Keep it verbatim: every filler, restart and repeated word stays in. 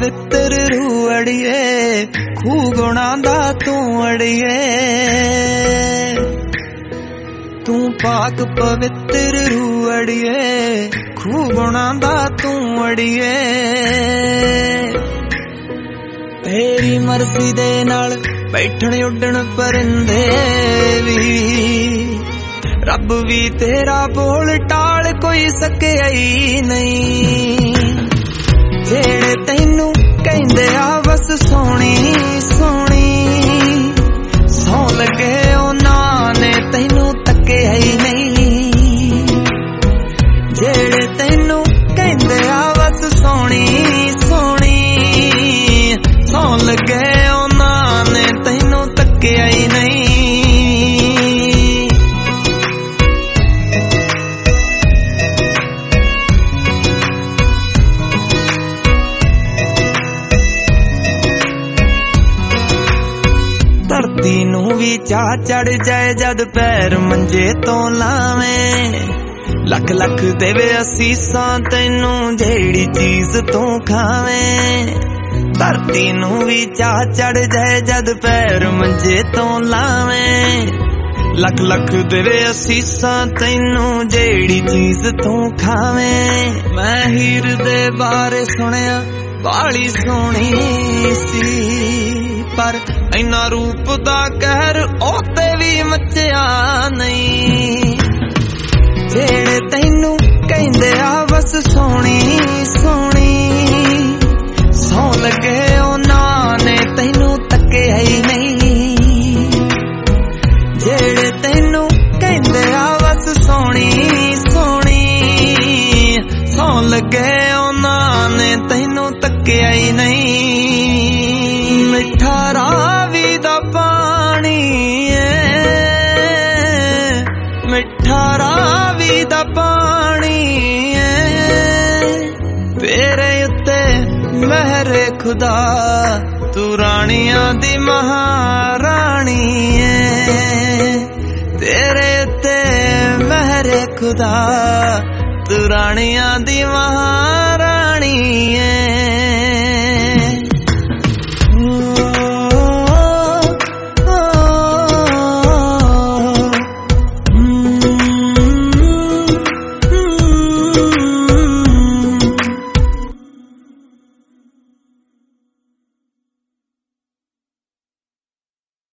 पवित्र रू अड़िए खूह गुणा दा तू अड़िए तू पाक पवित्र रू अड़िए खूह गुणा दा तू अड़िए तेरी मर्जी दे नाल बैठण उड्डण परिंदे भी रब भी तेरा बोल टाल कोई सके ही नहीं जेड़े तैनू कहंदे आ बस सोनी सोनी सौ लगे उन्हां ने तैनू तके ही नहीं जेड़े तैनू कहंदे आ बस सोनी सोनी सौ लगे उन्हां ने तैनू तके ही नहीं धरती नू भी चाह चढ़ जाए जद पैर मंजे तो लावे लख लख देवे असीसां तैनू जेड़ी चीज तू खावे धरती नू भी चाह चढ़ जाए जद पैर मंजे तो लावे लख लख देवे असीसां तैनू जेड़ी चीज तू खावे मैं हीर दे बारे सुनिया बाली सोहनी सी पर इन्ना रूप दा कहर ओते भी मचिया नहीं जेड़े तैनू कहंदे आ बस सोहनी सोहनी सौ लगे उन्हां ने तैनू तके ही नहीं जेड़े तैनू कहंदे आ बस सोहनी सोहनी सौ लगे उन्हां ने तैनू तके ही नहीं मिठा रावी दा पानी मिठा रावी दा पानी तेरे उत्ते महरे खुदा तू रानियां दी महारानी तेरे उत्ते महरे खुदा तू रानियां दी महारानी